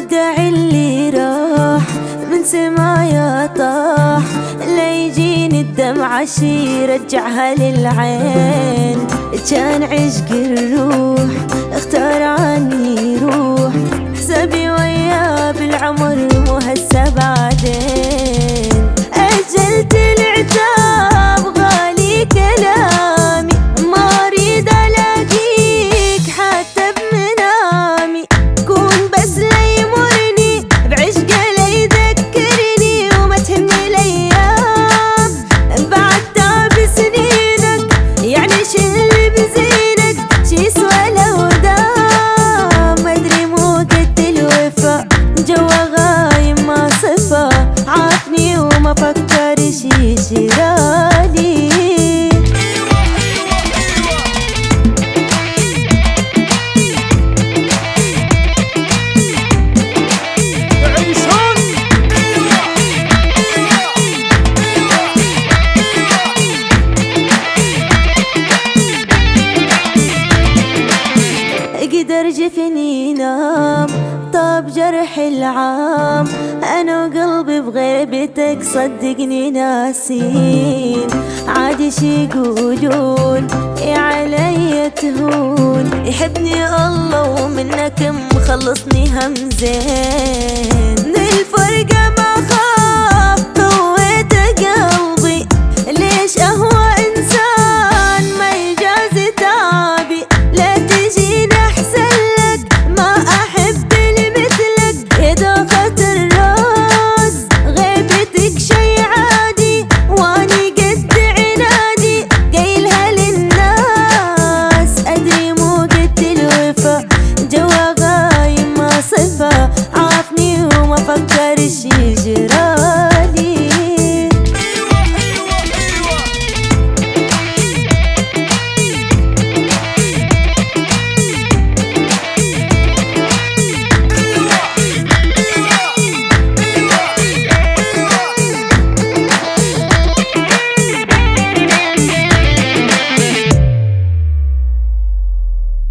ودع اللي راح من سمايا طاح، لا يجيني الدمعة شي رجعها للعين. كان عشق الروح اختار عني روح، حسابي وياه بالعمر مو هسه بعدين. أجلت العتاب غالي كلامي، ما أريد ألاقيك حتى بمنامي. كون بس ليمرني بعشقه ليذكرني، وما تهمني الأيام بعد تعب سنينك. يعني شل بزينك شي يسوى لو دام، أدري مو قد الوفا جوا غايم ما صفا. عافني وما فكرش يشرالي. قدر جفني نام طاب جرح العام، أنا وقلبي بغيبتك صدقني ناسين. عادي شي يقولون يا علي تهون، يحبني الله ومنك مخلصني همزين. من الفرقة ما خاف طويت قلبي، ليش أهوى إنسان ما يجازي تعبي. لا تجيني أحسن لك ما أحب لمثلك، يا دوخة الراس غيبتك شي عادي، واني قد عنادي قايلها للناس. أدري مو قد الوفا جوا غايم ما صفا، عافني وما فكرش يجرى.